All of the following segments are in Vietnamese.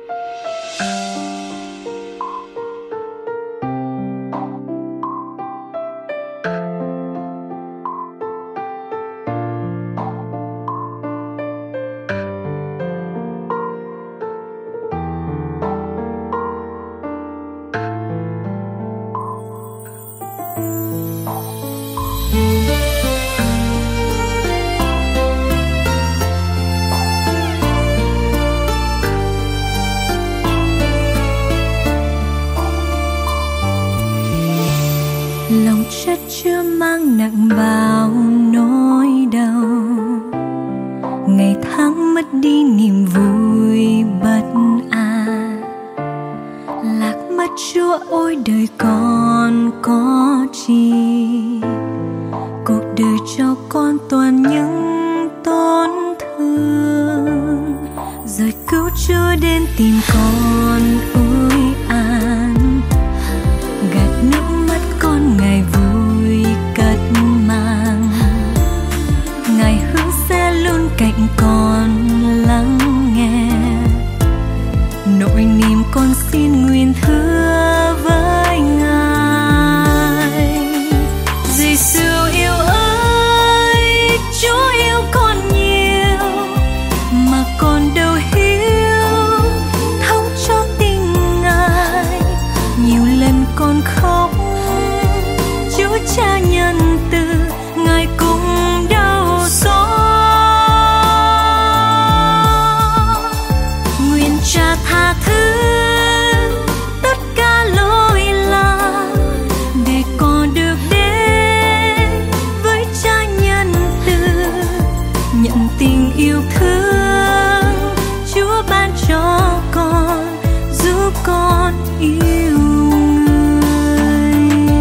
Lòng chất chưa mang nặng bao nỗi đau, ngày tháng mất đi niềm vui bất an. Lạc mất Chúa ôi đời con có chi, cuộc đời cho con toàn những tổn thương. Rồi cứu Chúa đến tìm con ôi an, gạt nước mắt con Ngài vui cất mang. Ngài hứa sẽ luôn cạnh con lắng nghe, nỗi niềm con xin nguyện thưa với Ngài. Giêsu yêu ơi, Chúa yêu con nhiều mà con đâu hiểu, thấu cho tình Ngài. Nhiều lần con khóc, Chúa Cha nhân từ, Ngài cũng đau xót. Nguyện Cha tha thứ tất cả lỗi lầm, để con được đến với Cha nhân từ, nhận tình yêu thương Chúa ban cho con, giúp con yêu người.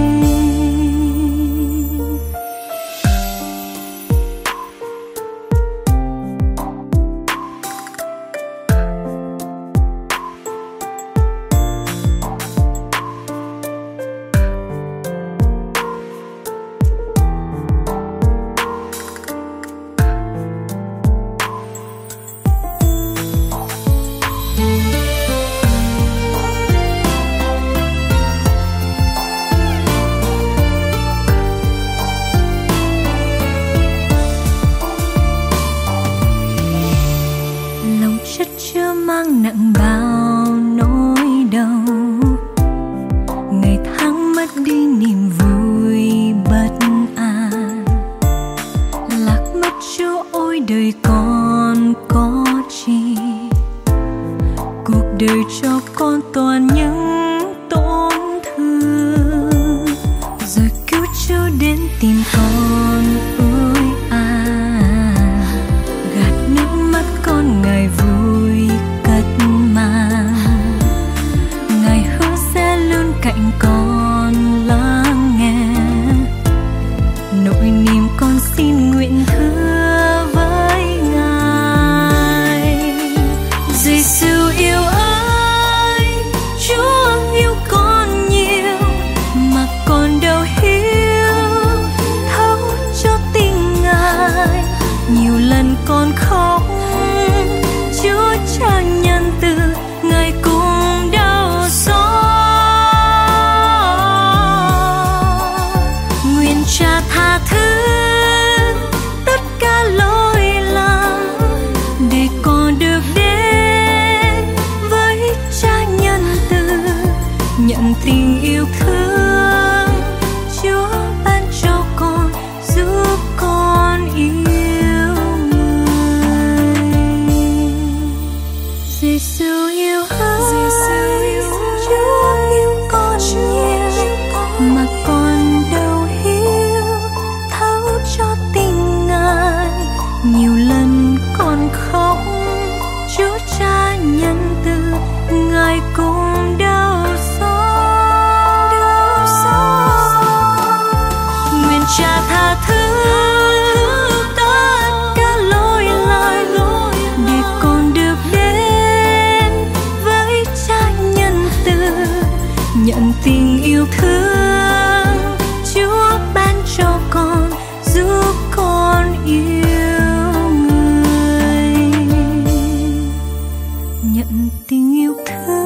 Lòng chất chưa mang nặng bao nỗi đau, ngày tháng mất đi niềm vui bất an. Lạc mất Chúa ôi đời con có chi, cuộc đời cho con toàn những tổn thương. Rồi cứu Chúa đến tìm con ôi an, gạt nước mắt con Ngài vui cất mang. Ngài hứa sẽ luôn cạnh con lắng nghe, nỗi niềm con xin nguyện thưa với Ngài. Giêsu yêu ơi, Chúa nhận tình yêu thương.